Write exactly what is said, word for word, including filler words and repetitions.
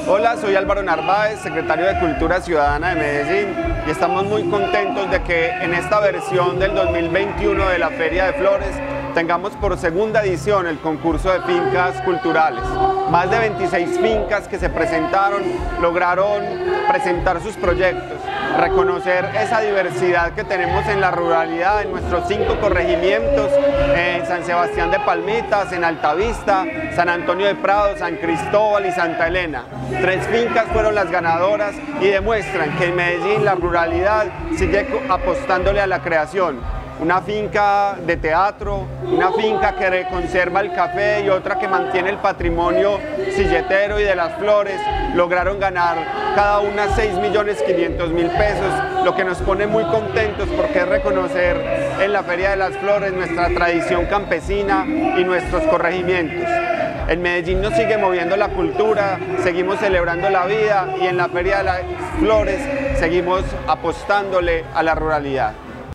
Hola, soy Álvaro Narváez, secretario de Cultura Ciudadana de Medellín, y estamos muy contentos de que en esta versión del dos mil veintiuno de la Feria de Flores tengamos por segunda edición el concurso de fincas culturales. Más de veintiséis fincas que se presentaron lograron presentar sus proyectos, reconocer esa diversidad que tenemos en la ruralidad, en nuestros cinco corregimientos, en San Sebastián de Palmitas, en Altavista, San Antonio de Prado, San Cristóbal y Santa Elena. Tres fincas fueron las ganadoras y demuestran que en Medellín la ruralidad sigue apostándole a la creación. Una finca de teatro, una finca que conserva el café y otra que mantiene el patrimonio silletero y de las flores, lograron ganar cada una seis millones quinientos mil pesos, lo que nos pone muy contentos porque es reconocer en la Feria de las Flores nuestra tradición campesina y nuestros corregimientos. En Medellín nos sigue moviendo la cultura, seguimos celebrando la vida y en la Feria de las Flores seguimos apostándole a la ruralidad.